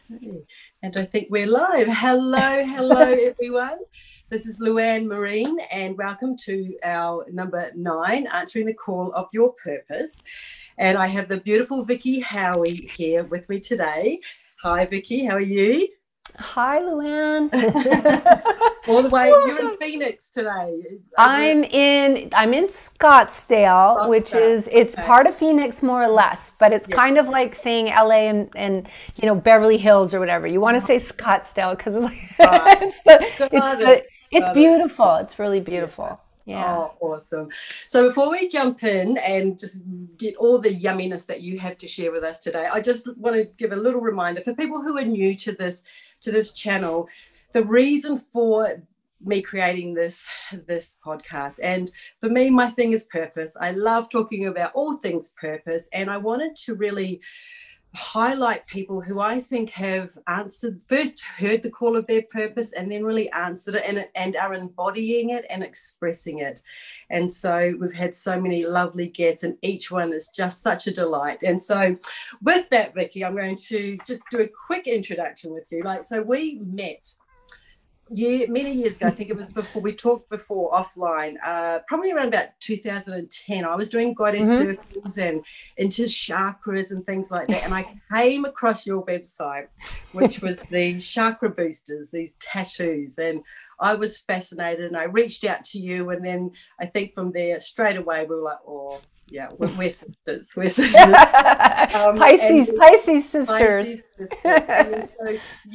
Okay. And I think we're live. Hello, everyone. This is Luanne Marine, and welcome to our number 9, Answering the Call of Your Purpose. And I have the beautiful Vicky Howie here with me today. Hi, Vicky. How are you? Hi, Luann. All the way. You're in Phoenix today. I'm in Scottsdale, which Scottsdale. is it's Okay. part of Phoenix more or less, but it's kind Yes. of like saying LA and Beverly Hills or whatever. You want to say Scottsdale because it's like Right. it's Got the it. it's Got it. beautiful. It's really Yeah. beautiful. Yeah. Oh, awesome. So before we jump in and just get all the yumminess that you have to share with us today, I just want to give a little reminder for people who are new to this channel, the reason for me creating this podcast. And for me, my thing is purpose. I love talking about all things purpose, and I wanted to really highlight people who I think have answered, first heard the call of their purpose and then really answered it and are embodying it and expressing it. And so we've had so many lovely guests, and each one is just such a delight. And so with that, Vicky, I'm going to just do a quick introduction with you. So we met many years ago. I think it was before we talked before offline, probably around about 2010. I was doing goddess Hmm. circles and into chakras and things like that. And I came across your website, which was these chakra boosters, these tattoos. And I was fascinated, and I reached out to you. And then I think from there, straight away, we were like, oh, yeah, we're sisters. We're sisters. And Pisces sisters. Pisces sisters. And then so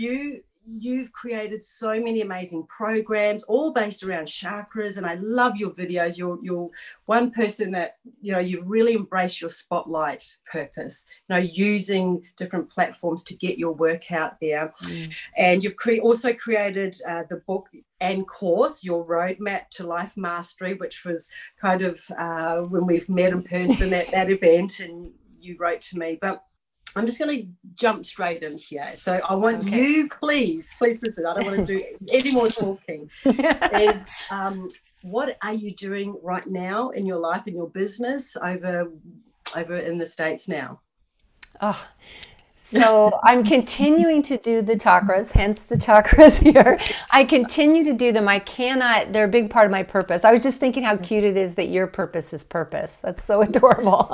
you've created so many amazing programs, all based around chakras, and I love your videos. You're one person that you've really embraced your spotlight purpose. Using different platforms to get your work out there, and you've also created the book and course, your roadmap to life mastery, which was kind of when we've met in person at that event, and you wrote to me, but I'm just going to jump straight in here. So I want you, please, I don't want to do any more talking, is what are you doing right now in your life, in your business over in the States now? Oh, so I'm continuing to do the chakras, hence the chakras here. I continue to do them. I cannot, they're a big part of my purpose. I was just thinking how cute it is that your purpose is purpose. That's so adorable.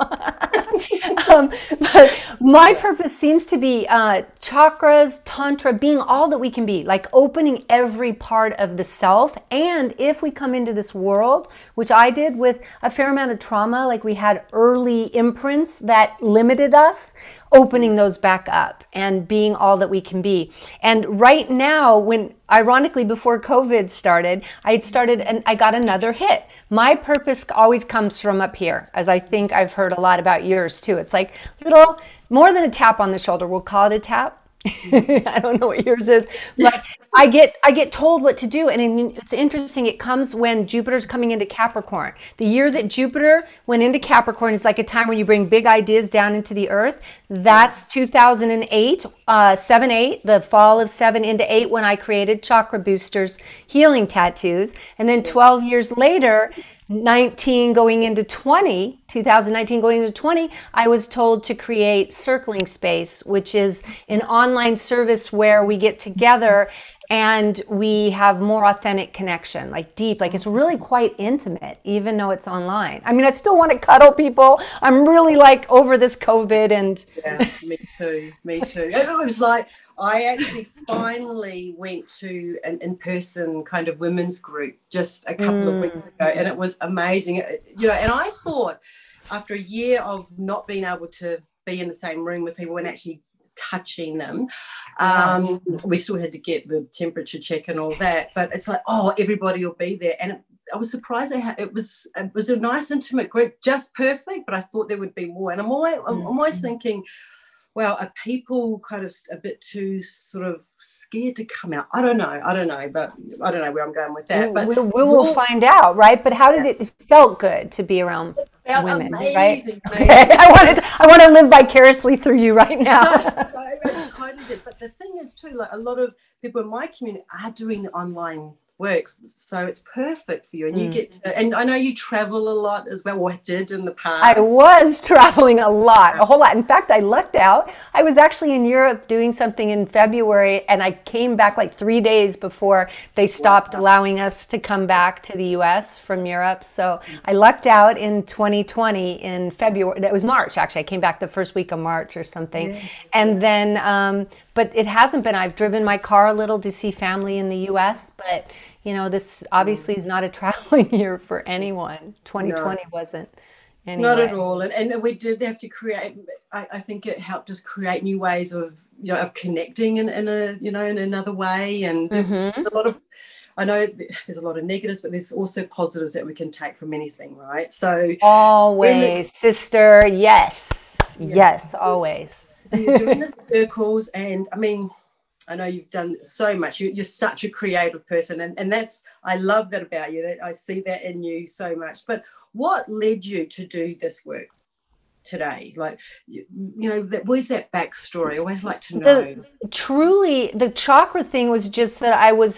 But my Yeah. purpose seems to be chakras, tantra, being all that we can be, like opening every part of the self. And if we come into this world, which I did with a fair amount of trauma, like we had early imprints that limited us, opening those back up and being all that we can be. And right now, when ironically before COVID started, I had started and I got another hit. My purpose always comes from up here, as I think I've heard a lot about yours too. It's like little more than a tap on the shoulder. We'll call it a tap. I don't know what yours is, but I get told what to do, and it's interesting. It comes when Jupiter's coming into Capricorn. The year that Jupiter went into Capricorn is like a time when you bring big ideas down into the earth. That's 2008, 7-8, the fall of 7 into 8, when I created Chakra Boosters healing tattoos, and then 12 years later, 19 going into 20, 2019 going into 20, I was told to create Circling Space, which is an online service where we get together and we have more authentic connection, like deep, like it's really quite intimate, even though it's online. I mean, I still want to cuddle people. I'm really like over this COVID and Yeah, me too. Me too. It was like I actually finally went to an in-person kind of women's group just a couple of weeks ago, and it was amazing. And I thought after a year of not being able to be in the same room with people and actually touching them, yeah. we still had to get the temperature check and all that. But it's like, oh, everybody will be there, and I was surprised it was a nice intimate group, just perfect. But I thought there would be more, and I'm always thinking, well, are people kind of a bit too sort of scared to come out? I don't know, but I don't know where I'm going with that. But We will your find out, right? But how did it felt good to be around felt women, right? amazing, Okay. amazing. I want to live vicariously through you right now. So I totally did. But the thing is too, like a lot of people in my community are doing the online works. So it's perfect for you. And you get to, and I know you travel a lot as well, or did in the past. I was traveling a whole lot. In fact, I lucked out. I was actually in Europe doing something in February, and I came back like 3 days before they stopped allowing us to come back to the US from Europe. So I lucked out in 2020 in February. It was March, actually. I came back the first week of March or something. Yes. And then, but it hasn't been. I've driven my car a little to see family in the US, but you know, this obviously is not a traveling year for anyone. 2020 wasn't. Anyway. Not at all. And we did have to create, I think it helped us create new ways of, you know, of connecting in a, you know, in another way. And there's a lot of, I know there's a lot of negatives, but there's also positives that we can take from anything, right? So always, sister, yes, always. So you're doing the circles, and I mean, I know you've done so much. You're such a creative person, and that's, I love that about you. That I see that in you so much. But what led you to do this work today? Like, you know, where's that backstory? I always like to know. Truly, the chakra thing was just that I was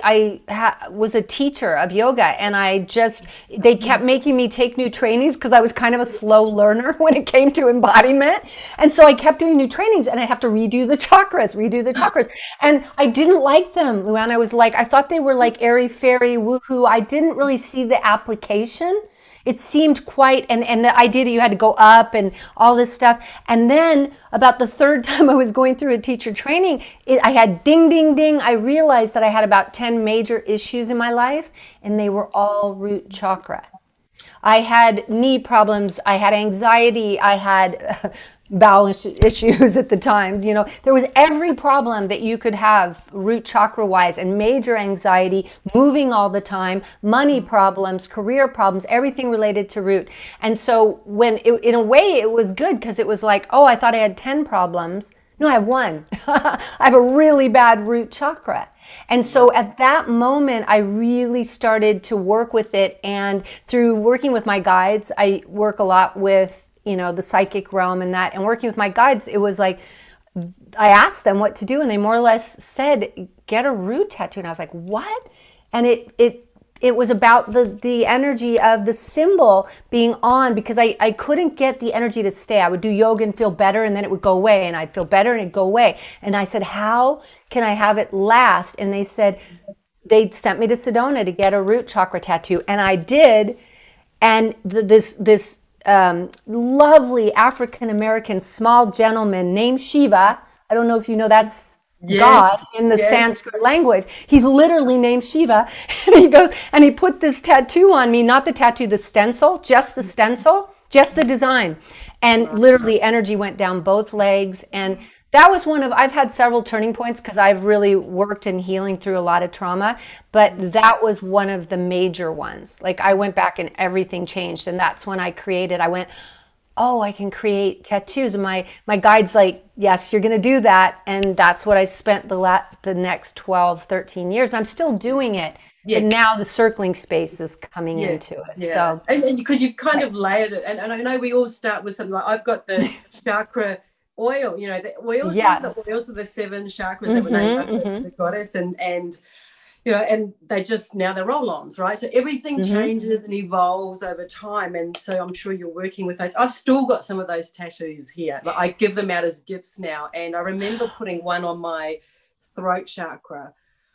a teacher of yoga, and they kept making me take new trainings because I was kind of a slow learner when it came to embodiment. And so I kept doing new trainings, and I have to redo the chakras. And I didn't like them, Luann. I thought they were like airy fairy woohoo. I didn't really see the application. It seemed quite, and the idea that you had to go up and all this stuff. And then about the third time I was going through a teacher training, I had ding, ding, ding. I realized that I had about 10 major issues in my life, and they were all root chakra. I had knee problems. I had anxiety. I had bowel issues at the time. You know, there was every problem that you could have root chakra wise, and major anxiety, moving all the time, money problems, career problems, everything related to root. And so when in a way it was good, because it was like, oh, I thought I had 10 problems. No, I have one. I have a really bad root chakra. And so at that moment, I really started to work with it. And through working with my guides, I work a lot with, you know, the psychic realm and that, and working with my guides, it was like, I asked them what to do, and they more or less said, get a root tattoo. And I was like, what? And it was about the energy of the symbol being on, because I couldn't get the energy to stay. I would do yoga and feel better, and then it would go away, and I'd feel better and it'd go away. And I said, how can I have it last? And they said, they sent me to Sedona to get a root chakra tattoo. And I did. And this lovely African-American small gentleman named Shiva. I don't know if you know, that's God in the Sanskrit language. He's literally named Shiva. And he goes, and he put this tattoo on me, not the tattoo, the stencil, just the design. And literally energy went down both legs. And that was I've had several turning points because I've really worked in healing through a lot of trauma, but that was one of the major ones. Like, I went back and everything changed. And that's when I went, oh, I can create tattoos. And my guide's like, yes, you're going to do that. And that's what I spent the next 12, 13 years. I'm still doing it. Yes. And now the circling space is coming into it. Yeah. So, and because you've kind of layered it. And I know we all start with something like, I've got the chakra oil, you know, the oils, the oils of the 7 chakras that were named after the goddess, and you know, and they're roll-ons, right? So everything changes and evolves over time. And so I'm sure you're working with those. I've still got some of those tattoos here, but I give them out as gifts now. And I remember putting one on my throat chakra,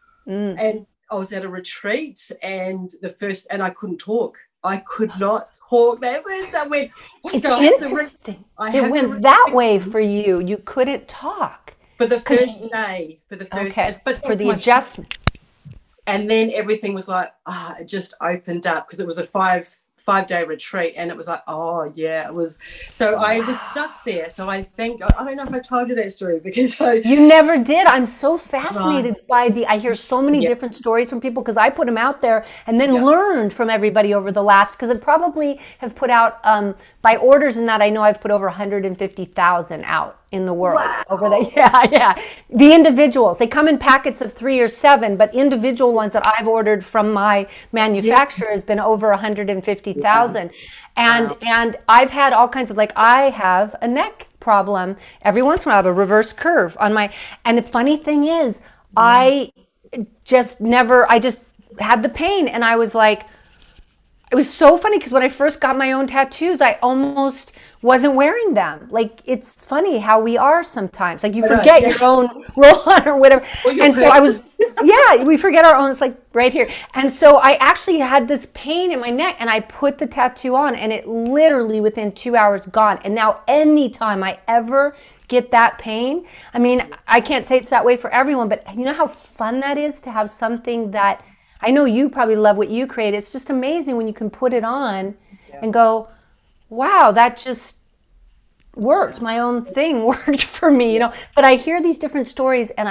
and I was at a retreat, and I couldn't talk. I could not talk. That was, I went, it's interesting. It went that way for you. You couldn't talk. For the first day. Okay. But for the adjustment. And then everything was like, it just opened up, because it was a five-day retreat, and it was like, oh yeah, it was. So I was stuck there. So I don't know if I told you that story, because you never did. I'm so fascinated by I hear so many different stories from people, because I put them out there and then learned from everybody over the last, because I probably have put out by orders, and that I know I've put over 150,000 out in the world. Wow. Over the the individuals, they come in packets of 3 or 7, but individual ones that I've ordered from my manufacturer has been over 150,000. And I've had all kinds of, like, I have a neck problem. Every once in a while I have a reverse curve on my, and the funny thing is, I just had the pain, and I was like, it was so funny because when I first got my own tattoos, I almost wasn't wearing them. Like, it's funny how we are sometimes. Like, you forget your own roll-on or whatever. And so I was, yeah, we forget our own. It's like right here. And so I actually had this pain in my neck, and I put the tattoo on, and it literally within 2 hours gone. And now anytime I ever get that pain, I mean, I can't say it's that way for everyone, but you know how fun that is to have something that, I know you probably love what you create. It's just amazing when you can put it on and go, wow, that just worked. My own thing worked for me, you know. But I hear these different stories, and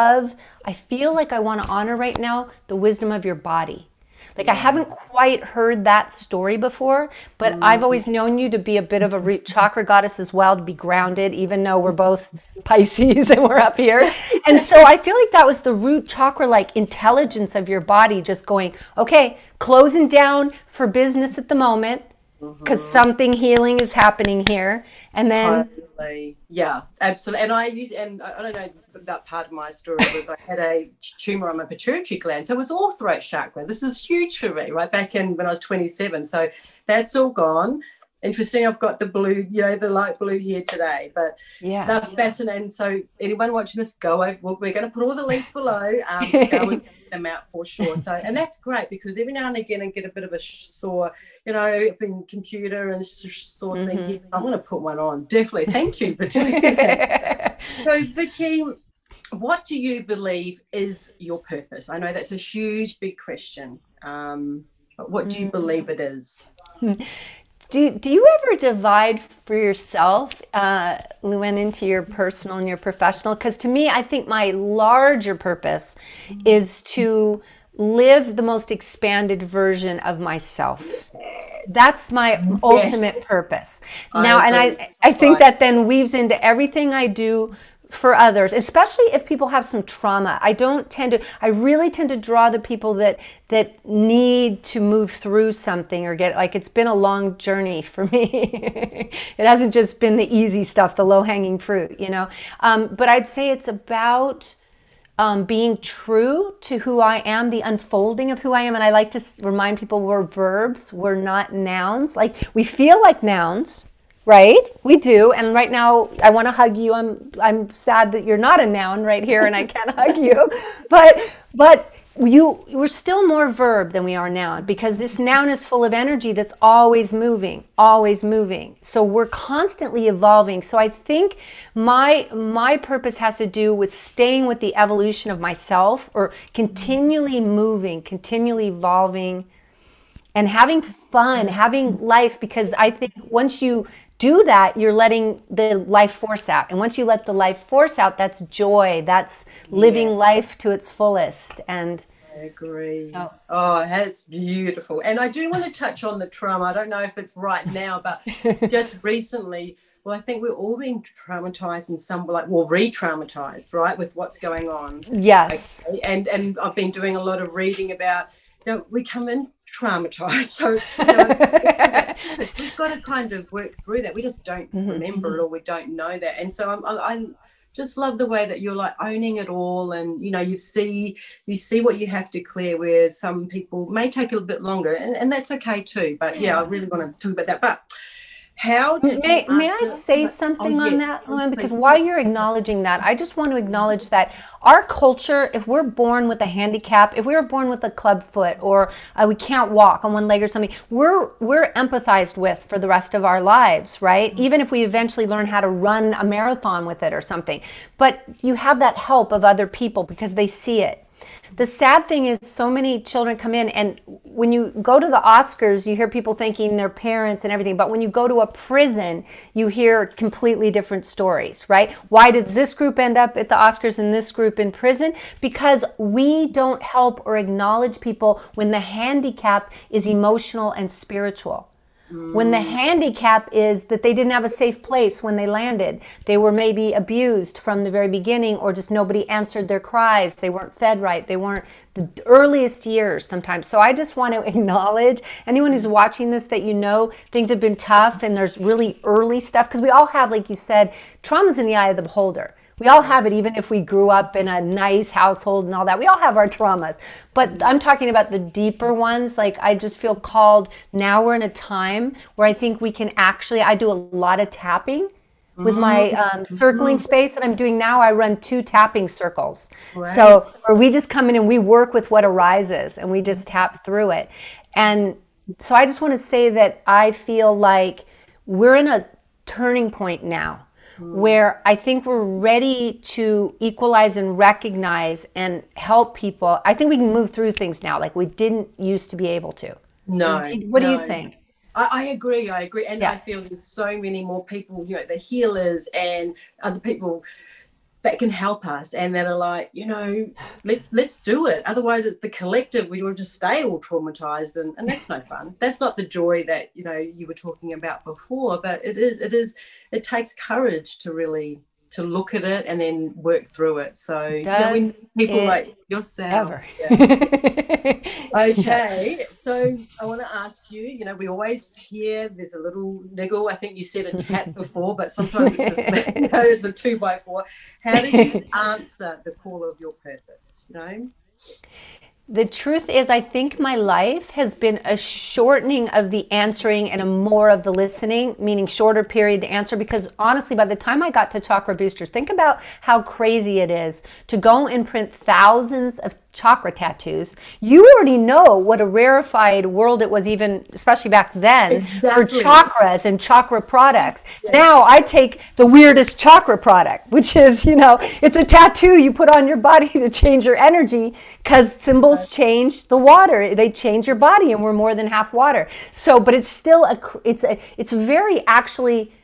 I feel like I want to honor right now the wisdom of your body. Like, I haven't quite heard that story before, but I've always known you to be a bit of a root chakra goddess as well, to be grounded, even though we're both Pisces and we're up here. And so I feel like that was the root chakra, like intelligence of your body just going, okay, closing down for business at the moment because something healing is happening here. And then... Totally. Yeah, absolutely. And I don't know, that part of my story was I had a tumor on my pituitary gland. So it was all throat chakra. This is huge for me, right back in when I was 27. So that's all gone. Interesting. I've got the blue, you know, the light blue here today, but they're fascinating. So anyone watching this, go over. We're going to put all the links below. Go and check them out for sure. So, and that's great because every now and again I get a bit of a sore, you know, in computer and sore thing. I'm going to put one on. Definitely. Thank you for doing that. So, Vicki, what do you believe is your purpose? I know that's a huge, big question. But what do you believe it is? Do you ever divide for yourself, Lou-Anne, into your personal and your professional? Because to me, I think my larger purpose is to live the most expanded version of myself. That's my ultimate purpose. Now, I think that then weaves into everything I do for others, especially if people have some trauma. I really tend to draw the people that need to move through something or get, like, it's been a long journey for me. It hasn't just been the easy stuff, the low-hanging fruit, you know. But I'd say it's about being true to who I am, the unfolding of who I am. And I like to remind people we're verbs, we're not nouns. Like, we feel like nouns, right? We do. And right now I want to hug you. I'm sad that you're not a noun right here and I can't hug you. But we're still more verb than we are noun, because this noun is full of energy that's always moving, always moving. So we're constantly evolving. So I think my purpose has to do with staying with the evolution of myself, or continually moving, continually evolving, and having fun, having life, because I think once you do that, you're letting the life force out. And once you let the life force out, that's joy. That's living life to its fullest. And I agree. Oh, that's beautiful. And I do want to touch on the trauma. I don't know if it's right now, but just recently, well, I think we're all being traumatized in some, like, well, re-traumatized, right, with what's going on. Yes. Okay? And I've been doing a lot of reading about, you know, we come in traumatized. So we've got to kind of work through that. We just don't remember it, or we don't know that. And so I just love the way that you're, like, owning it all, and, you know, you see what you have to clear, where some people may take a little bit longer, and that's okay too. But I really want to talk about that. But how did may I say something on that, Lou-Anne? Because while you're acknowledging that, I just want to acknowledge that our culture, if we're born with a handicap, if we were born with a club foot, or we can't walk on one leg or something, we're empathized with for the rest of our lives, right? Even if we eventually learn how to run a marathon with it or something. But you have that help of other people because they see it. The sad thing is, so many children come in, and when you go to the Oscars, you hear people thanking their parents and everything, but when you go to a prison, you hear completely different stories, right? Why did this group end up at the Oscars and this group in prison? Because we don't help or acknowledge people when the handicap is emotional and spiritual. When the handicap is that they didn't have a safe place when they landed. They were maybe abused from the very beginning, or just nobody answered their cries. They weren't fed right. They weren't the earliest years sometimes. So I just want to acknowledge anyone who's watching this, that, you know, things have been tough and there's really early stuff, because we all have, like you said, trauma's in the eye of the beholder. We all have it, even if we grew up in a nice household and all that. We all have our traumas. But I'm talking about the deeper ones. Like, I just feel called, now we're in a time where I think we can actually, I do a lot of tapping with my circling space that I'm doing now. I run 2 tapping circles. Right. So where we just come in and we work with what arises and we just tap through it. And so I just want to say that I feel like we're in a turning point now where I think we're ready to equalize and recognize and help people. I think we can move through things now like we didn't used to be able to. No. What do you think? I agree. And Yeah. I feel there's so many more people, the healers and other people that can help us and that are like, let's do it. Otherwise it's the collective. We will just stay all traumatized and that's no fun. That's not the joy that, you were talking about before, but it takes courage to really to look at it and then work through it. So when people like yourself. Okay, so I want to ask you, we always hear there's a little niggle. I think you said a tap before, but sometimes it's just, it's a 2x4. How did you answer the call of your purpose? The truth is, I think my life has been a shortening of the answering and a more of the listening, meaning shorter period to answer. Because honestly, by the time I got to Chakra Boosters, think about how crazy it is to go and print thousands of chakra tattoos. You already know what a rarefied world it was, even especially back then, for chakras and chakra products. Yes. Now I take the weirdest chakra product, which is, it's a tattoo you put on your body to change your energy, because symbols change the water. They change your body, and we're more than half water. So, but it's still it's very actually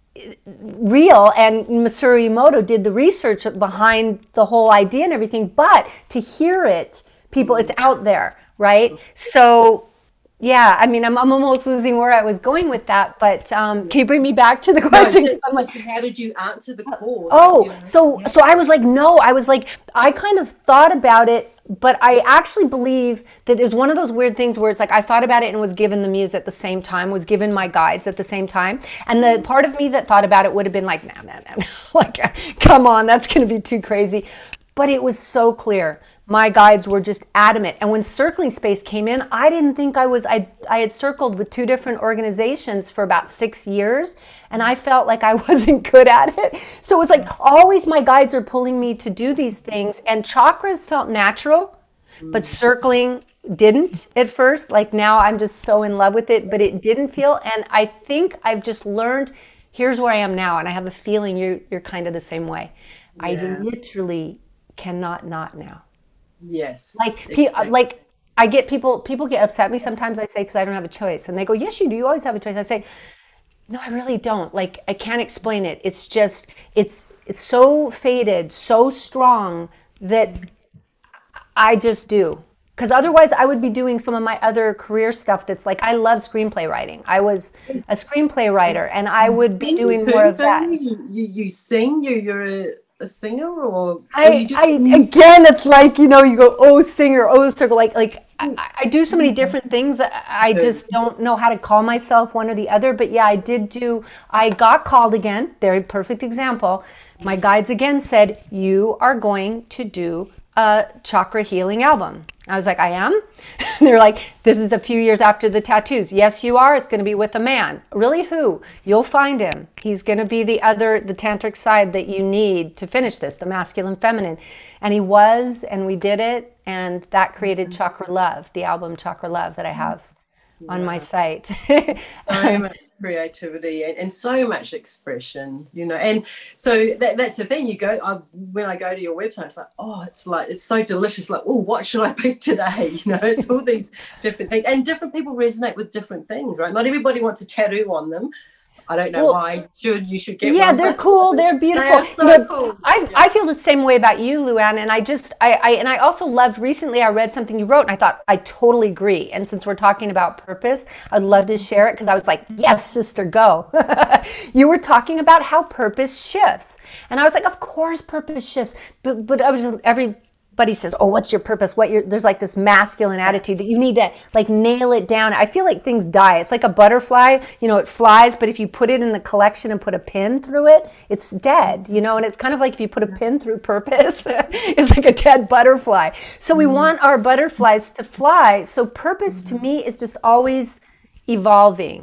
real, and Masaru Emoto did the research behind the whole idea and everything, but to hear it, people, it's out there, right? So yeah, I mean, I'm almost losing where I was going with that, but can you bring me back to the question? How did you answer the call? So I was like, I kind of thought about it, but I actually believe that it's one of those weird things where it's like I thought about it and was given the muse at the same time, was given my guides at the same time. And the part of me that thought about it would have been like, no. Like, come on, that's going to be too crazy. But it was so clear. My guides were just adamant. And when Circling Space came in, I didn't think I had circled with 2 different organizations for about 6 years, and I felt like I wasn't good at it. So it was like always my guides are pulling me to do these things, and chakras felt natural, but circling didn't at first. Like now I'm just so in love with it, but it didn't feel. And I think I've just learned, here's where I am now, and I have a feeling you're kind of the same way. Yeah. I literally cannot not now. Yes. Like I get people get upset at me sometimes. I say, because I don't have a choice, and they go, yes you do, you always have a choice. I say, no, I really don't. Like, I can't explain it. It's just it's so faded, so strong, that I just do. Because otherwise I would be doing some of my other career stuff that's like, I love screenplay writing. I was a screenplay writer, and I would be doing more of that. You sing, you're a singer, or again, it's like, you go, oh, singer, oh, circle, like I do so many different things that I just don't know how to call myself one or the other. But yeah, I got called again. Very perfect example. My guides again said, you are going to do a chakra healing album. I was like, I am? They're like, this is a few years after the tattoos. Yes, you are. It's going to be with a man. Really? Who? You'll find him. He's going to be the tantric side that you need to finish this, the masculine, feminine. And he was, and we did it. And that created Chakra Love, the album Chakra Love that I have on my site. So much creativity and so much expression, and so that's the thing. When I go to your website, it's like it's so delicious. Like, oh, what should I pick today? It's all these different things, and different people resonate with different things, right? Not everybody wants a tattoo on them. I don't know why. You should get one. Yeah, they're cool. They're beautiful. They're so cool. I feel the same way about you, Luann. And I also loved, recently I read something you wrote, and I thought, I totally agree. And since we're talking about purpose, I'd love to share it, because I was like, yes, sister, go. You were talking about how purpose shifts. And I was like, of course purpose shifts. But I was everybody says, oh, what's your purpose? There's like this masculine attitude that you need to like nail it down. I feel like things die. It's like a butterfly, it flies, but if you put it in the collection and put a pin through it, it's dead, and it's kind of like if you put a pin through purpose, it's like a dead butterfly. So we want our butterflies to fly. So purpose to me is just always evolving.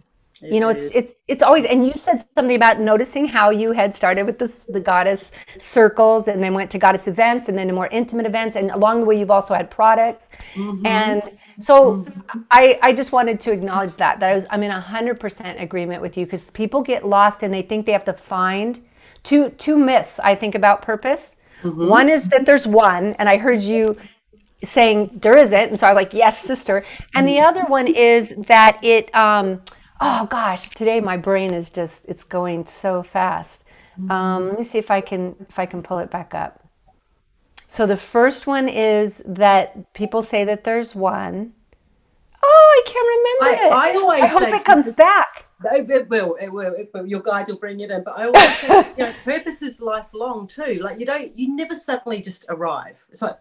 It's always, and you said something about noticing how you had started with the goddess circles and then went to goddess events and then to more intimate events. And along the way, you've also had products. And so I just wanted to acknowledge that I'm in 100% agreement with you, because people get lost and they think they have to find two myths, I think, about purpose. One is that there's one, and I heard you saying there isn't. And so I was like, yes, sister. And the other one is that oh gosh, today my brain is it's going so fast. Let me see if I can pull it back up. So the first one is that people say that there's one. Oh, I can't remember it. I hope it comes back. It will. Your guides will bring it in. But I always say, purpose is lifelong too. Like you never suddenly just arrive. It's like,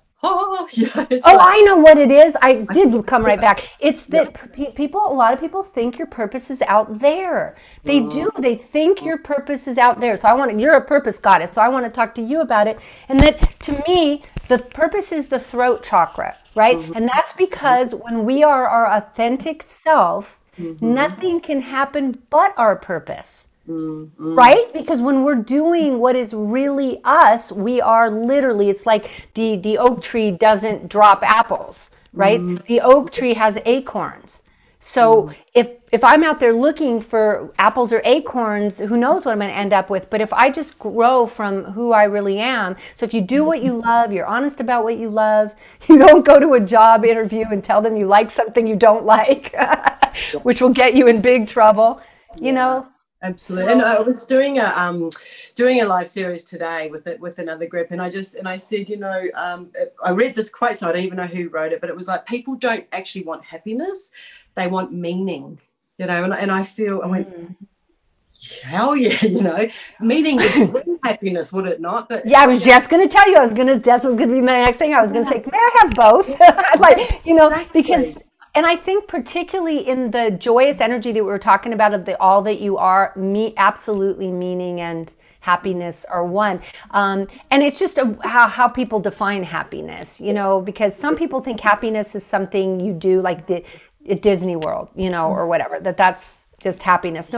I know what it is. I did come right back. It's that a lot of people think your purpose is out there. They do. They think your purpose is out there. So you're a purpose goddess. So I want to talk to you about it. And that, to me, the purpose is the throat chakra, right? And that's because when we are our authentic self, nothing can happen but our purpose. Right? Because when we're doing what is really us, we are literally, it's like the oak tree doesn't drop apples, right? The oak tree has acorns. So if I'm out there looking for apples or acorns, who knows what I'm going to end up with. But if I just grow from who I really am, so if you do what you love, you're honest about what you love, you don't go to a job interview and tell them you like something you don't like, which will get you in big trouble, Absolutely. And I was doing a live series today with another group, and I said, I read this quote, so I don't even know who wrote it, but it was like, people don't actually want happiness, they want meaning, and I went, hell yeah, meaning would bring happiness, would it not? But yeah, I was just going to tell you, that was going to be my next thing. I was going to say, may I have both? Exactly. Because. And I think particularly in the joyous energy that we were talking about of the all that you are, absolutely meaning and happiness are one. And it's just how people define happiness, because some people think happiness is something you do like at Disney World, or whatever, that's just happiness. No,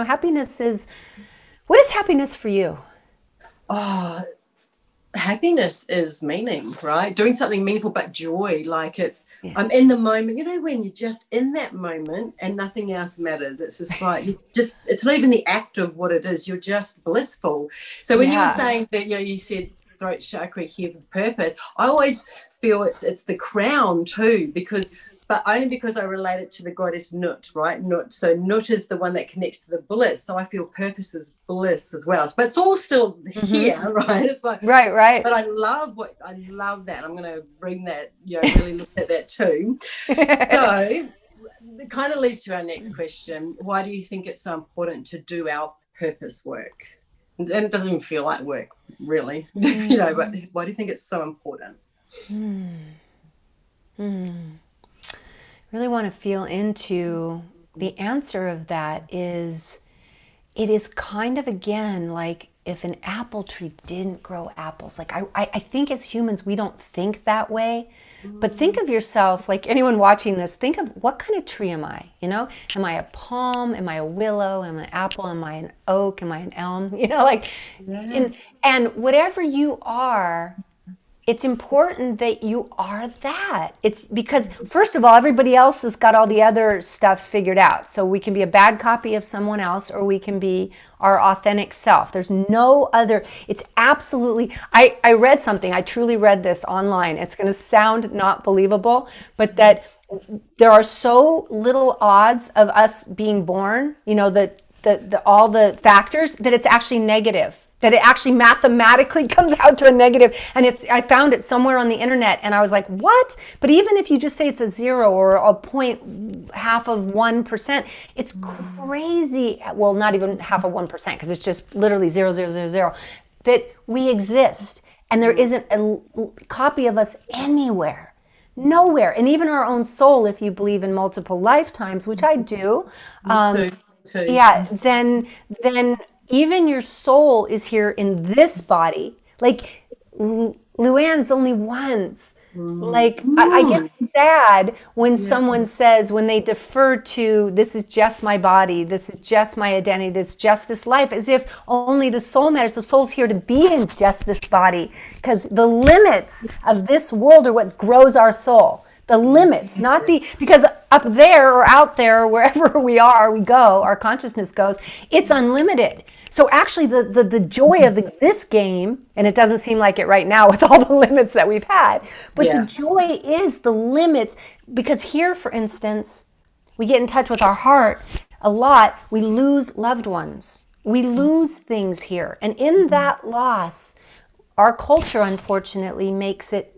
what is happiness for you? Happiness is meaning, right? Doing something meaningful, but joy, like I'm in the moment, when you're just in that moment and nothing else matters. It's just like, it's not even the act of what it is. You're just blissful. So when you were saying that, you said throat chakra here for purpose, I always feel it's the crown too, but only because I relate it to the goddess Nut, right? Nut. So Nut is the one that connects to the bliss. So I feel purpose is bliss as well. But it's all still here, right? It's like right. But I love that. I'm going to bring that, really look at that too. So it kind of leads to our next question. Why do you think it's so important to do our purpose work? And it doesn't even feel like work, really, but why do you think it's so important? Really want to feel into the answer of that. It is kind of, again, like if an apple tree didn't grow apples. Like I think as humans we don't think that way, but think of yourself, like anyone watching this, think of what kind of tree am I? Am I a palm? Am I a willow? Am I an apple? Am I an oak? Am I an elm? And whatever you are, it's important that you are that. It's because, first of all, everybody else has got all the other stuff figured out. So we can be a bad copy of someone else, or we can be our authentic self. There's no other. It's absolutely, I read something, I truly read this online. It's going to sound not believable, but that there are so little odds of us being born, all the factors, that it's actually negative. That it actually mathematically comes out to a negative. And I found it somewhere on the internet, and I was like, what? But even if you just say it's a 0 or a half of 1%, it's crazy. Well, not even half of 1%, because it's just literally 0, 0, 0, 0, that we exist. And there isn't a copy of us anywhere. Nowhere. And even our own soul, if you believe in multiple lifetimes, which I do, Me too. yeah, then even your soul is here in this body. Like Luann's only once. Like I get sad when someone says, when they defer to, this is just my body, this is just my identity, this is just this life, as if only the soul matters. The soul's here to be in just this body, because the limits of this world are what grows our soul. The limits, not the, because up there or out there or wherever we go, our consciousness goes, it's unlimited. So actually the joy of this game, and it doesn't seem like it right now with all the limits that we've had, but the joy is the limits, because here, for instance, we get in touch with our heart a lot, we lose loved ones. We lose things here. And in that loss, our culture, unfortunately, makes it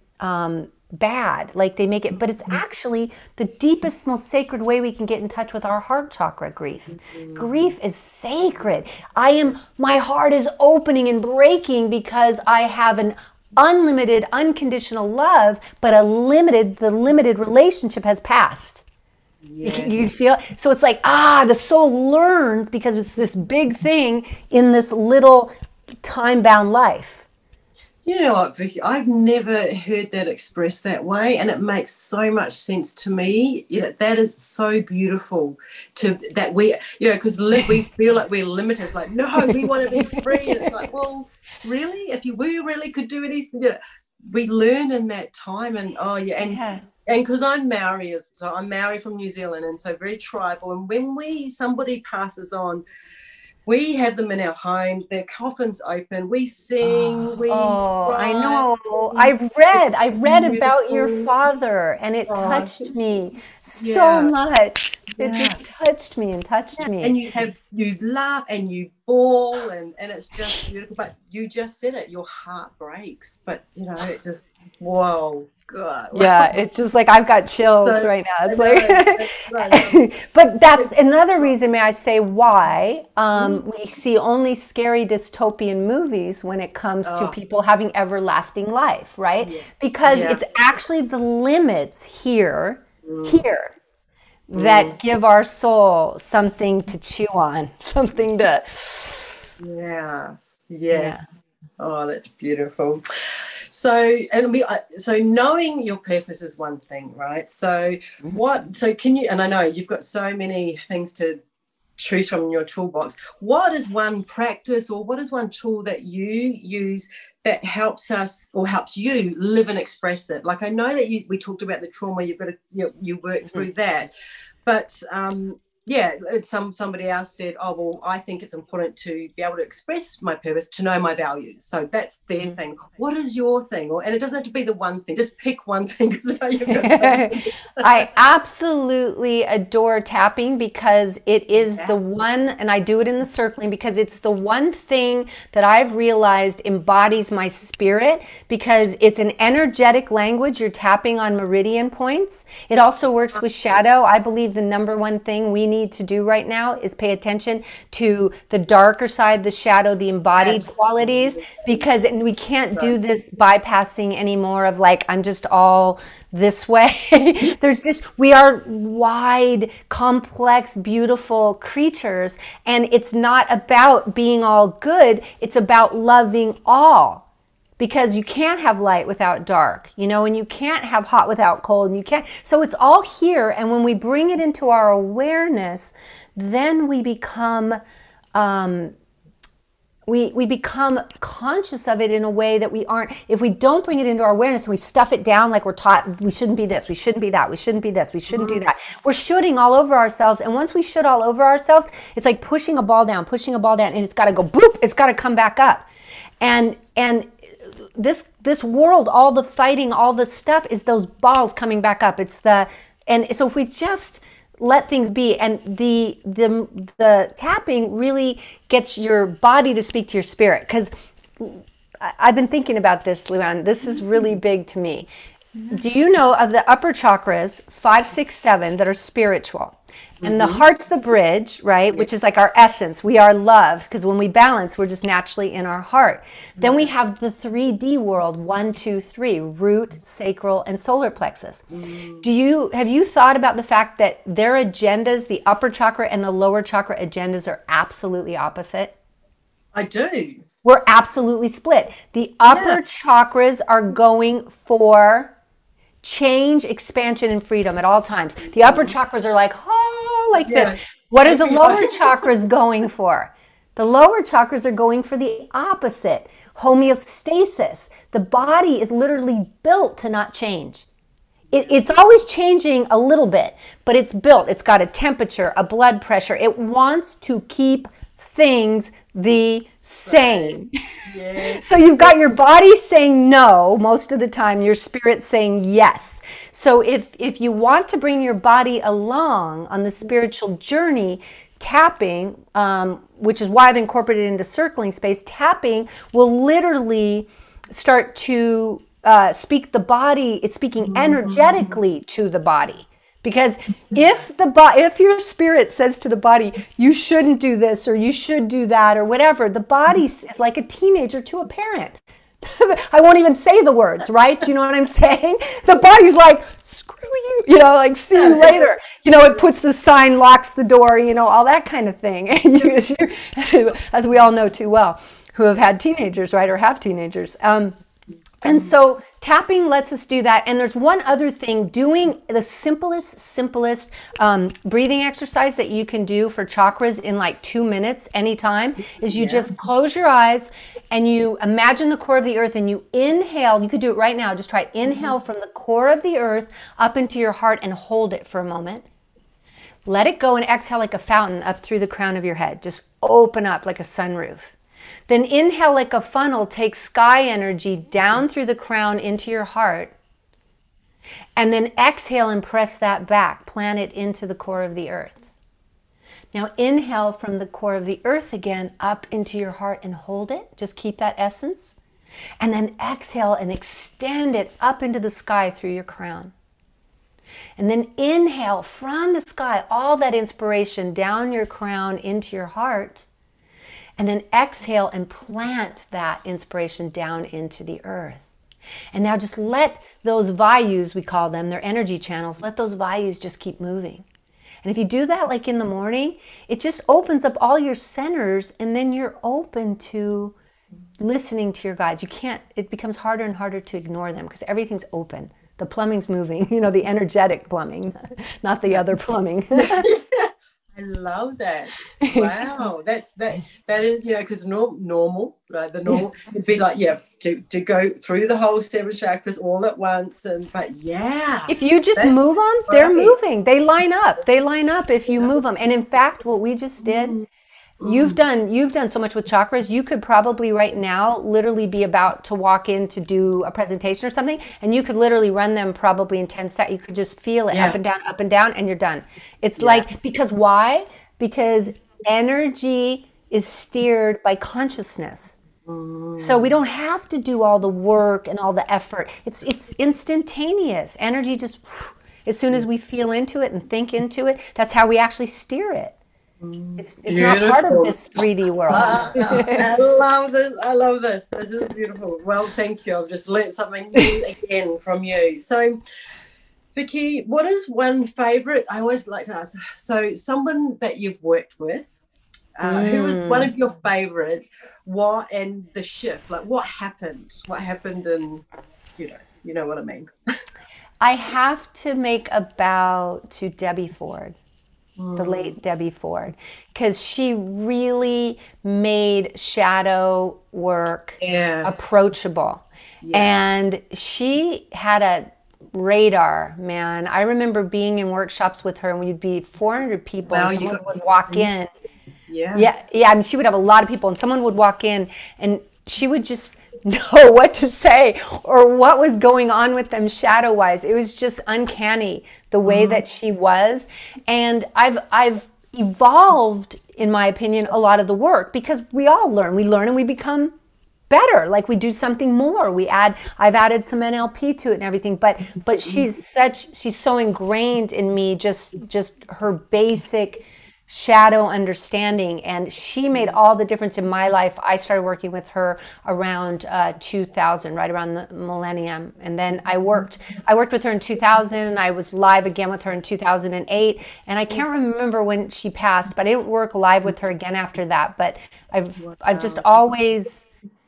bad. Like they make it, but it's actually the deepest, most sacred way we can get in touch with our heart chakra, grief. Grief is sacred. My heart is opening and breaking because I have an unlimited, unconditional love, but the limited relationship has passed. Yes. You feel, so it's like, the soul learns because it's this big thing in this little time-bound life. You know what, Vicky, I've never heard that expressed that way, and it makes so much sense to me. You know, that is so beautiful that we, because we feel like we're limited. It's like, no, we want to be free. And it's like, well, really? If we really could do anything, we learn in that time. And and because I'm Maori, so I'm Maori from New Zealand, and so very tribal. And when somebody passes on, we have them in our home, their coffins open, we sing, I know. I read about your father, and it touched me so much. It just touched me. And you laugh and you bawl, and it's just beautiful. But you just said it, your heart breaks. But it just, whoa. God. Yeah, it's just like I've got chills right now. It's like, but that's another reason, may I say, why we see only scary dystopian movies when it comes to people having everlasting life, right? Yeah. Because it's actually the limits here that give our soul something to chew on, something to. Yes. Yeah. Oh, that's beautiful. So knowing your purpose is one thing, right? So can you, and I know you've got so many things to choose from in your toolbox. What is one practice, or what is one tool that you use that helps us or helps you live and express it? Like, I know that we talked about the trauma, you've got to, you work through that, but somebody else said, oh, well, I think it's important to be able to express my purpose, to know my values. So that's their thing. What is your thing? And it doesn't have to be the one thing. Just pick one thing, because I know you've got I absolutely adore tapping, because it is the one, and I do it in the circling, because it's the one thing that I've realized embodies my spirit, because it's an energetic language. You're tapping on meridian points. It also works with shadow. I believe the number one thing we need to do right now is pay attention to the darker side, the shadow, the embodied qualities, because we can't do this bypassing anymore of like, I'm just all this way. We are wide, complex, beautiful creatures, and it's not about being all good. It's about loving all. Because you can't have light without dark, and you can't have hot without cold, and you can't. So it's all here, and when we bring it into our awareness, then we become we become conscious of it in a way that we aren't. If we don't bring it into our awareness and we stuff it down like we're taught, we shouldn't be this, we shouldn't be that, we shouldn't be this, we shouldn't do that. We're shooting all over ourselves, and once we shoot all over ourselves, it's like pushing a ball down, and it's got to go boop. It's got to come back up, and this world, all the fighting, all the stuff is those balls coming back up. And so if we just let things be, and the tapping really gets your body to speak to your spirit, because I've been thinking about this, Luann. This is really big to me. Do you know of the upper chakras, 5, 6, 7, that are spiritual? And the heart's the bridge, right? Which is like our essence. We are love, because when we balance, we're just naturally in our heart. Then we have the 3D world, 1, 2, 3, root, sacral, and solar plexus. Have you thought about the fact that their agendas, the upper chakra and the lower chakra agendas, are absolutely opposite? I do. We're absolutely split. The upper chakras are going for change, expansion, and freedom at all times. The upper chakras are like, oh, like this. What are the lower chakras going for? The lower chakras are going for the opposite, homeostasis. The body is literally built to not change. It's always changing a little bit, but it's built. It's got a temperature, a blood pressure. It wants to keep things the same. Yes. So you've got your body saying no most of the time, your spirit saying yes. So if you want to bring your body along on the spiritual journey, tapping, which is why I've incorporated it into circling space, tapping will literally start to speak the body. It's speaking energetically to the body. Because if your spirit says to the body, you shouldn't do this or you should do that or whatever, the body is like a teenager to a parent. I won't even say the words, right? Do you know what I'm saying? The body's like, screw you, like, see you later. It puts the sign, locks the door, all that kind of thing. As we all know too well, who have had teenagers, right, or have teenagers. And so tapping lets us do that. And there's one other thing, doing the simplest breathing exercise that you can do for chakras in like 2 minutes anytime is you just close your eyes and you imagine the core of the earth and you inhale. You could do it right now. Just try it. Inhale from the core of the earth up into your heart and hold it for a moment. Let it go and exhale like a fountain up through the crown of your head. Just open up like a sunroof. Then inhale like a funnel, take sky energy down through the crown into your heart. And then exhale and press that back, plant it into the core of the earth. Now inhale from the core of the earth again up into your heart and hold it. Just keep that essence. And then exhale and extend it up into the sky through your crown. And then inhale from the sky, all that inspiration down your crown into your heart. And then exhale and plant that inspiration down into the earth. And now just let those vayus, we call them, they're energy channels, let those vayus just keep moving. And if you do that like in the morning, it just opens up all your centers and then you're open to listening to your guides. It becomes harder and harder to ignore them because everything's open. The plumbing's moving, the energetic plumbing, not the other plumbing. I love that. Wow. that is, because normal, right? The normal would be like, to go through the whole 7 chakras all at once. But if you just move them, they're moving. They line up if you move them. And in fact, what we just did, you've done so much with chakras. You could probably right now literally be about to walk in to do a presentation or something, and you could literally run them probably in 10 seconds. You could just feel it up and down, and you're done. It's like, because why? Because energy is steered by consciousness. So we don't have to do all the work and all the effort. It's instantaneous. Energy just, as soon as we feel into it and think into it, that's how we actually steer it. It's not part of this 3D world. I love this. This is beautiful. Well, thank you. I've just learned something new again from you. So, Vicki, what is one favorite? I always like to ask. So, someone that you've worked with, who is one of your favorites? What and the shift? Like, what happened? What happened? And you know what I mean. I have to make a bow to Debbie Ford. The late Debbie Ford, because she really made shadow work approachable. And she had a radar, man. I remember being in workshops with her and we'd be 400 people and someone would walk in. I mean, she would have a lot of people and someone would walk in and she would just know what to say or what was going on with them shadow wise. It was just uncanny the way that she was. And I've evolved, in my opinion, a lot of the work because we all learn. We learn and we become better, like we do something more. I've added some NLP to it and everything, but she's so ingrained in me, just her basic shadow understanding, and she made all the difference in my life. I started working with her around 2000, right around the millennium, and then I worked with her in 2000. I was live again with her in 2008, and I can't remember when she passed, but I didn't work live with her again after that. But I've just always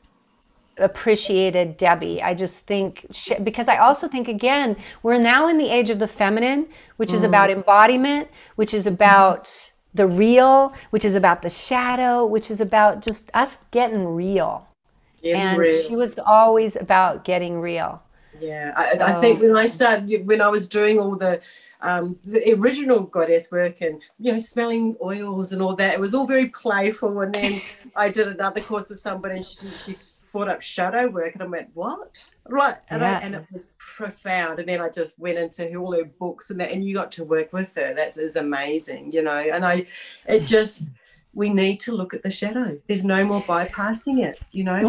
appreciated Debbie. I just think because I also think, again, we're now in the age of the feminine, which is about embodiment, which is about the real, which is about the shadow, which is about just us getting real. She was always about getting real. Yeah, I think when I was doing all the original goddess work and, smelling oils and all that, it was all very playful. And then I did another course with somebody, and she brought up shadow work, and I went, what? Right. And it was profound. And then I just went into all her books and that, and you got to work with her. That is amazing, and we need to look at the shadow. There's no more bypassing it,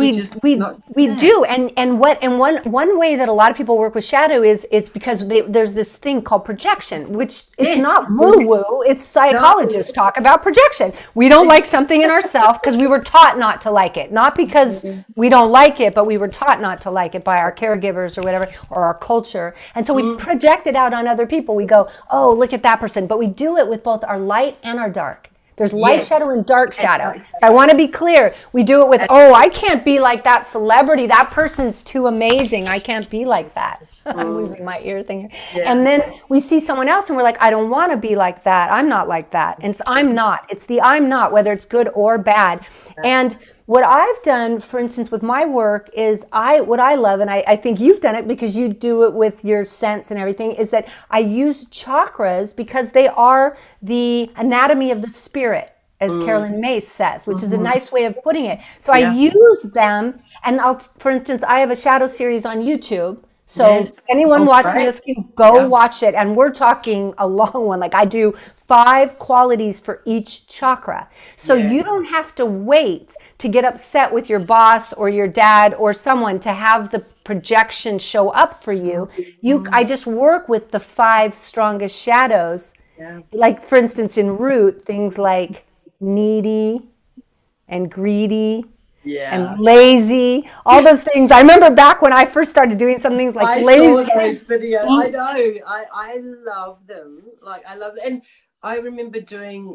we do. And one way that a lot of people work with shadow is it's because there's this thing called projection, which it's not woo-woo. It's psychologists talk about projection. We don't like something in ourselves because we were taught not to like it, not because we don't like it, but we were taught not to like it by our caregivers or whatever, or our culture. And so we project it out on other people. We go, oh, look at that person. But we do it with both our light and our dark. There's light shadow and dark shadow. So I want to be clear. We do it with, I can't be like that celebrity. That person's too amazing. I can't be like that. I'm losing my ear thing. Yeah. And then we see someone else and we're like, I don't want to be like that. I'm not like that. And it's I'm not. It's the I'm not, whether it's good or bad. And what I've done, for instance, with my work is what I love, and I think you've done it because you do it with your sense and everything, is that I use chakras because they are the anatomy of the spirit, as Carolyn Myss says, which is a nice way of putting it. So I use them, and for instance, I have a shadow series on YouTube. So anyone watching this can go watch it. And we're talking a long one. Like I do 5 qualities for each chakra. So you don't have to wait to get upset with your boss or your dad or someone to have the projection show up for you. I just work with the 5 strongest shadows. Yeah. Like for instance, in Root, things like needy and greedy. And lazy, all those things. I remember back when I first stared doing some things like lazy. I saw those videos. I know. I love them. Like I love them. And I remember doing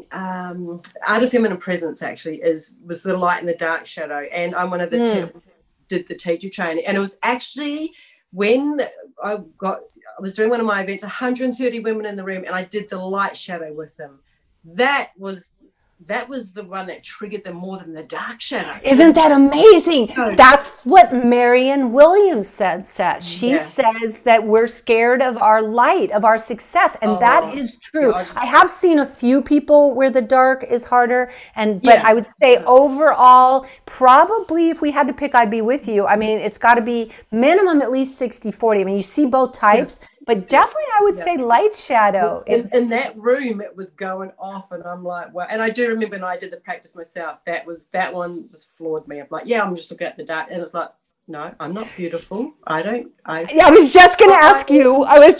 Art of Feminine Presence. Actually, was the light and the dark shadow. And I'm one of the did the teacher training. And it was actually when I was doing one of my events, 130 women in the room, and I did the light shadow with them. That was the one that triggered them more than the dark shadow. Isn't that amazing? That's what Marianne Williams says. She says that we're scared of our light, of our success. And that is true. God. I have seen a few people where the dark is harder. But I would say overall, probably if we had to pick, I'd be with you. I mean, it's got to be minimum at least 60-40. I mean, you see both types. But definitely, I would say light shadow. In that room, it was going off, and I'm like, wow. And I do remember when I did the practice myself, that one was floored me. I'm like, I'm just looking at the dark, and it's like, no, I'm not beautiful. I was just going to ask you.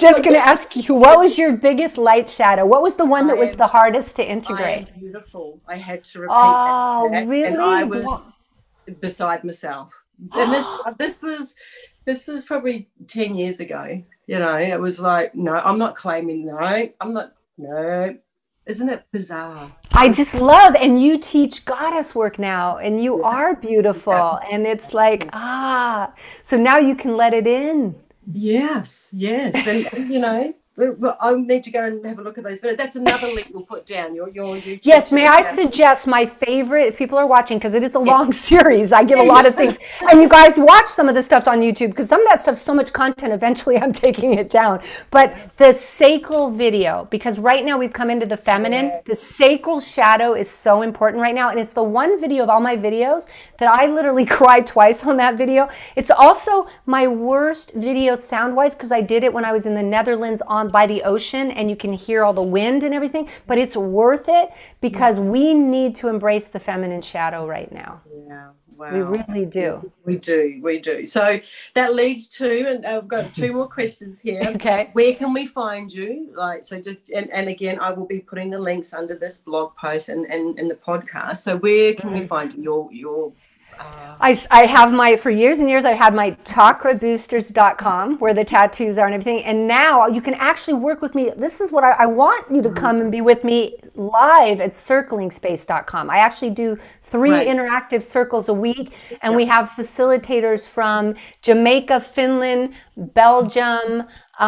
What was your biggest light shadow? What was the one that was the hardest to integrate? I am beautiful. I had to repeat that. Really? And I was beside myself. And this was probably 10 years ago. It was like, no, I'm not claiming, no. Isn't it bizarre? I just love, and you teach goddess work now, and you are beautiful. And it's like, so now you can let it in. Yes. And, I need to go and have a look at those videos. That's another link we'll put down, your YouTube. Yes, may I suggest my favorite, if people are watching, because it is a long series. I give a lot of things. And you guys watch some of the stuff on YouTube, because some of that stuff's so much content, eventually I'm taking it down. But the sacral video, because right now we've come into the feminine, the sacral shadow is so important right now. And it's the one video of all my videos that I literally cried twice on that video. It's also my worst video sound-wise, because I did it when I was in the Netherlands by the ocean, and you can hear all the wind and everything, but it's worth it because we need to embrace the feminine shadow right now. We Wow. really Yeah, do. we do. So that leads to, and I've got two more questions here. Okay. Where can we find you? Like, so just, and again, I will be putting the links under this blog post and in the podcast. So where can we find you? I have for years and years, I had my chakraboosters.com where the tattoos are and everything. And now you can actually work with me. This is what I want you to come and be with me live at circlingspace.com. I actually do 3 interactive circles a week, and we have facilitators from Jamaica, Finland, Belgium,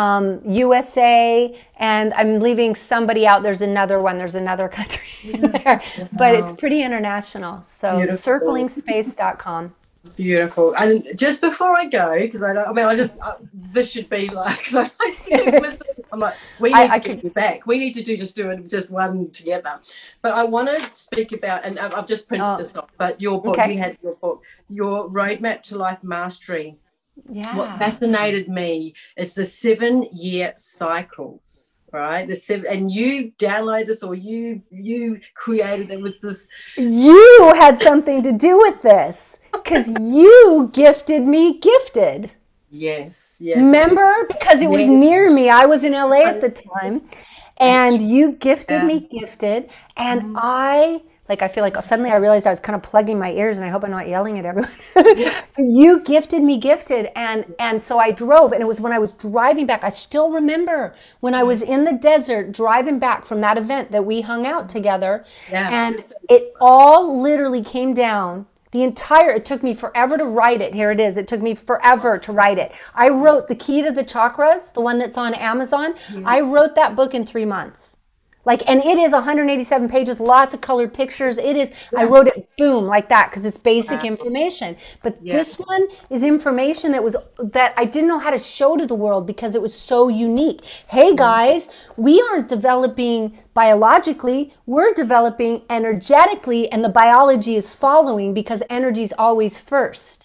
USA, and I'm leaving somebody out. There's another country in there, but it's pretty international. So circlingspace.com. Beautiful. And just before I go, because this should be like, because I'm like, we need to get you back. We need to just one together. But I want to speak about, and I've just printed this off, but your book, you had your book, your Roadmap to Life Mastery. Yeah. What fascinated me is the 7-year cycles, right? And you downloaded this, or you created it with this. You had something to do with this because you gifted me Gifted. Yes. Remember? Because it was near me. I was in LA at the time, and you gifted me Gifted, and I feel like suddenly I realized I was kind of plugging my ears, and I hope I'm not yelling at everyone. You gifted me Gifted, and so I drove, and it was when I was driving back. I still remember when I was in the desert driving back from that event that we hung out together, and it all literally came down. It took me forever to write it. Here it is. It took me forever to write it. I wrote The Key to the Chakras, the one that's on Amazon. Yes. I wrote that book in 3 months. And it is 187 pages, lots of colored pictures. It is, I wrote it, boom, like that, because it's basic information. But this one is information that I didn't know how to show to the world because it was so unique. Hey guys, we aren't developing biologically, we're developing energetically, and the biology is following because energy is always first.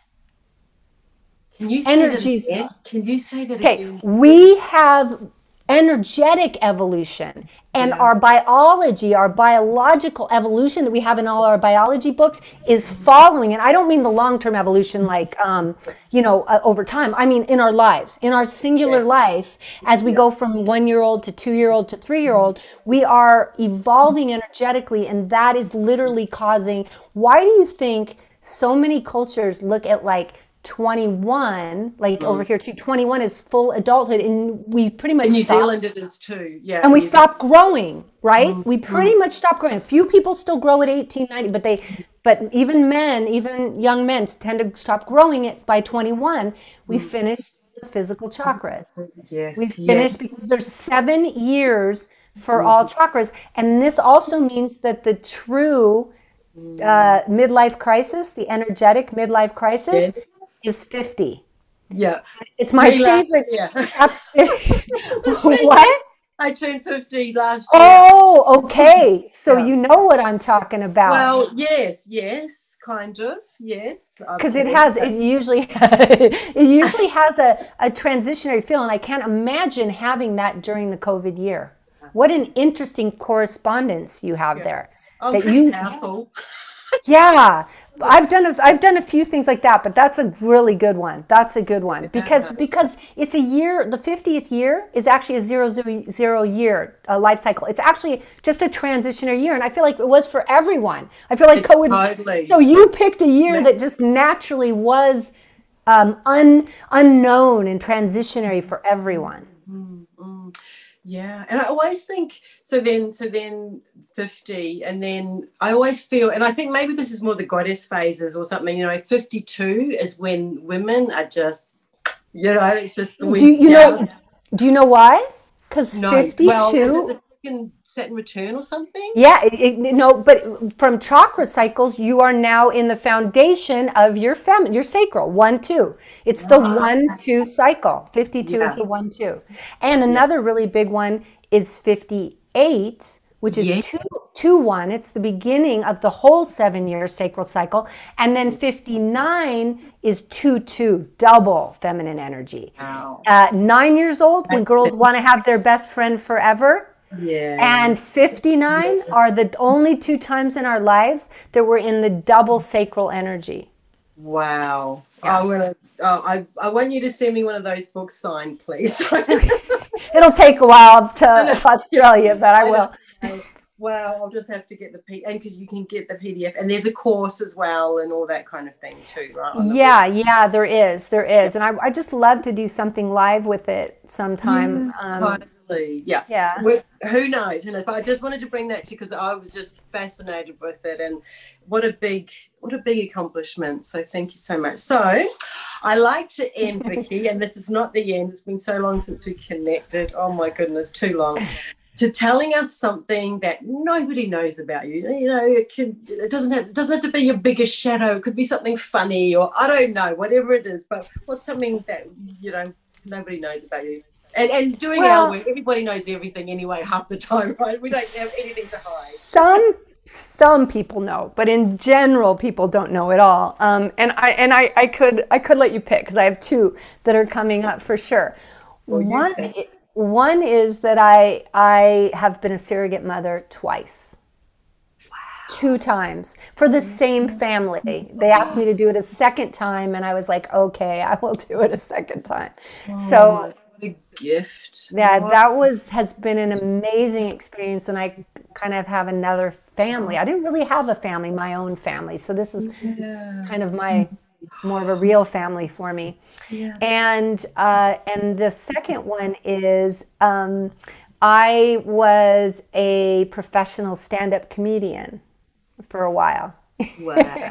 Can you say that again? Can you say that again? We have energetic evolution, and our biology, our biological evolution that we have in all our biology books is following. And I don't mean the long-term evolution over time. I mean in our lives, in our singular life, as we go from 1-year-old to 2-year-old to 3-year-old, we are evolving energetically, and that is literally causing. Why do you think so many cultures look at 21, over here too, 21 is full adulthood, and we pretty much in New Zealand it is too, and we stop growing, right? We pretty much stop growing. A few people still grow at 18, 19, but even young men tend to stop growing it by 21. We finish the physical chakras. We finish because there's 7 years for all chakras, and this also means that the true midlife crisis, the energetic midlife crisis, is 50. Yeah. It's my favorite. Yeah. What? I turned 50 last year. Oh, okay. So you know what I'm talking about. Well, yes, kind of, yes. Because it usually has a transitionary feel, and I can't imagine having that during the COVID year. What an interesting correspondence you have there. I'm pretty powerful. Yeah, I've done a few things like that, but that's a really good one. That's a good one because it's a year. The 50th year is actually a 0 year life cycle. It's actually just a transitionary year, and I feel like it was for everyone. I feel like COVID. Totally. So you picked a year that just naturally was unknown and transitionary for everyone. Yeah, and I always think so then 50, and then I always feel, and I think maybe this is more the goddess phases or something, 52 is when women are just, it's just the do you know why? Because 52 well, is it the second Saturn return or something? Yeah, but from chakra cycles, you are now in the foundation of your sacral, 1-2. It's the 1-2 cycle. 52 is the 1-2. And another really big one is 58, which is 2-1. It's the beginning of the whole 7-year sacral cycle. And then 59 is 2-2, double feminine energy. Wow. 9 years old, when girls want to have their best friend forever. Yeah. And 59 are the only 2 times in our lives that we're in the double sacral energy. Wow. Yeah. I'm gonna. I want you to send me one of those books signed, please. It'll take a while I to know. Australia, but I I know. will. Wow, I'll just have to get the and because you can get the PDF, and there's a course as well, and all that kind of thing too, right? On the web. Yeah, yeah, there Yeah. is, and I just love to do something live with it sometime. Yeah, totally. Yeah. Yeah. Who knows? Who knows? But I just wanted to bring that to because I was just fascinated with it, and what a big accomplishment. So thank you so much. So I like to end, Vicky, and this is not the end. It's been so long since we connected. Oh my goodness, too long. To telling us something that nobody knows about you. You know, it doesn't have to be your biggest shadow. It could be something funny, or I don't know, whatever it is. But what's something that nobody knows about you? And doing our Well, work, everybody knows everything anyway half the time, right? We don't have anything to hide. some people know, but in general, people don't know at all. And I could let you pick because I have two that are coming up for sure. Well, you One think. one is that I have been a surrogate mother twice. Two times for the same family. They asked me to do it a second time, and I was like, okay, I will do it a second time. Oh my, So what a gift. yeah, that has been an amazing experience, and I kind of have another family. I didn't really have a family, my own family, so this is Yeah. kind of my more of a real family for me. Yeah. And the second one is I was a professional stand-up comedian for a while. Wow.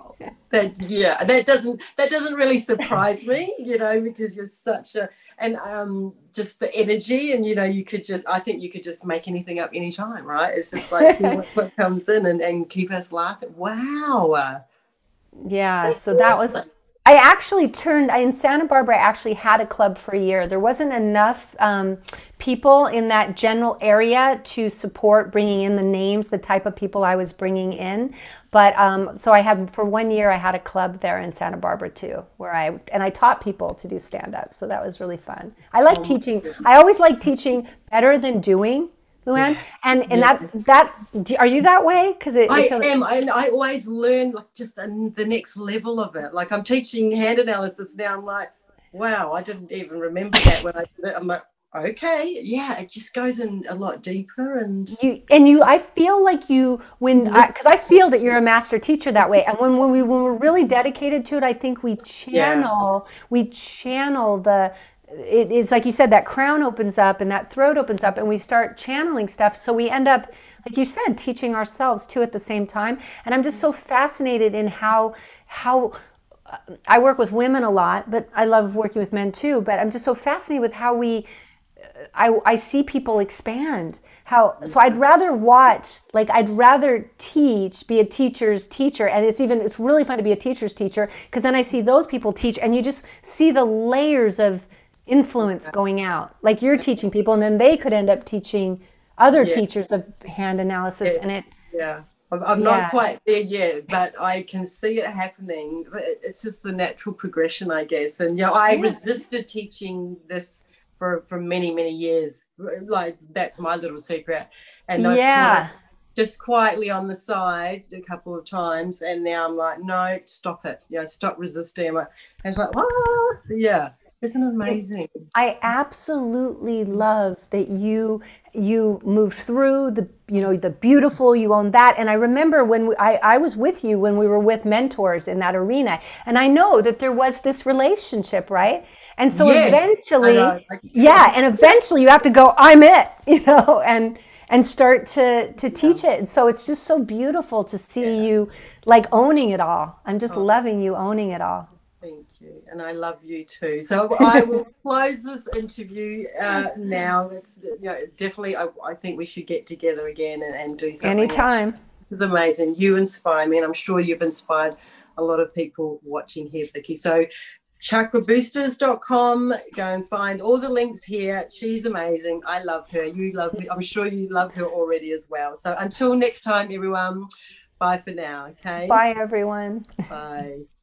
That doesn't really surprise me, because you're such a and just the energy, and I think you could just make anything up anytime, right? It's just like see what comes in and keep us laughing. Wow. Yeah, so that was. I actually turned in Santa Barbara. I actually had a club for a year. There wasn't enough people in that general area to support bringing in the names, the type of people I was bringing in. But so I had for 1 year. I had a club there in Santa Barbara too, where I taught people to do stand up. So that was really fun. I like Oh my teaching. goodness. I always like teaching better than doing, Luann. Yeah. And Yes. are you that way? Because I I feel am, and I always learn like just the next level of it. Like I'm teaching hand analysis now. I'm like, wow, I didn't even remember that when I did it. I'm like, okay, yeah, it just goes in a lot deeper and I feel like you when because I feel that you're a master teacher that way, and when we're really dedicated to it, I think yeah, we channel it's like you said, that crown opens up and that throat opens up, and we start channeling stuff, so we end up, like you said, teaching ourselves too at the same time. And I'm just so fascinated in how I work with women a lot, but I love working with men too. But I'm just so fascinated with how I see people expand. So I'd rather watch, like I'd rather be a teacher's teacher. And it's really fun to be a teacher's teacher because then I see those people teach and you just see the layers of influence going out. Like you're teaching people and then they could end up teaching other yeah, teachers of hand analysis. yeah, And yeah. I'm not yeah, quite there yet, but I can see it happening. But it's just the natural progression, I guess. And I yeah, resisted teaching this for many, many years. Like that's my little secret. And I've taught it yeah. just quietly on the side a couple of times, and now I'm like, no, stop it. Stop resisting. And it's like, oh, yeah, isn't it amazing? I absolutely love that you move through the beautiful, you own that. And I remember when I was with you when we were with mentors in that arena, and I know that there was this relationship, right? And so Yes, I know. eventually, yeah, and eventually you have to go, I'm it, and start to Yeah, teach it. And so it's just so beautiful to see yeah. you like owning it all. I'm just Oh, loving you owning it all. thank you, and I love you too. So I will close this interview now. It's definitely. I think we should get together again and do something. Anytime. This is amazing. You inspire me, and I'm sure you've inspired a lot of people watching here, Vicky. So chakraboosters.com. Go and find all the links here. She's amazing. I love her. You love her. I'm sure you love her already as well. So until next time, everyone, bye for now. Okay. Bye, everyone. Bye.